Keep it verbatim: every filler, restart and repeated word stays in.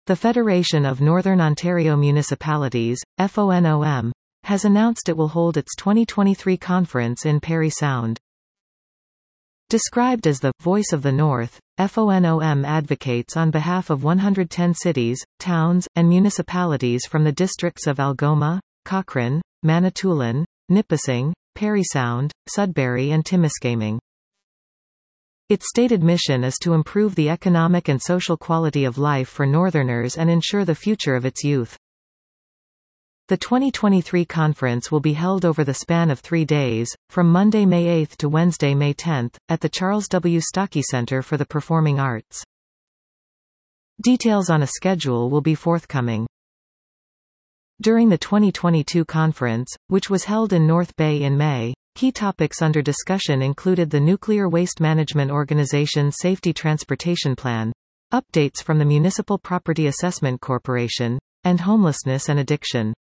The Federation of Northern Ontario Municipalities, F O N O M, has announced it will hold its twenty twenty-three conference in Parry Sound. Described as the Voice of the North, F O N O M advocates on behalf of one hundred ten cities, towns, and municipalities from the districts of Algoma, Cochrane, Manitoulin, Nipissing, Parry Sound, Sudbury and Timiskaming. Its stated mission is to improve the economic and social quality of life for Northerners and ensure the future of its youth. The twenty twenty-three conference will be held over the span of three days, from Monday, May eighth to Wednesday, May tenth, at the Charles W. Stocky Centre for the Performing Arts. Details on a schedule will be forthcoming. During the twenty twenty-two conference, which was held in North Bay in May, key topics under discussion included the Nuclear Waste Management Organization's Safety Transportation Plan, updates from the Municipal Property Assessment Corporation, and homelessness and addiction.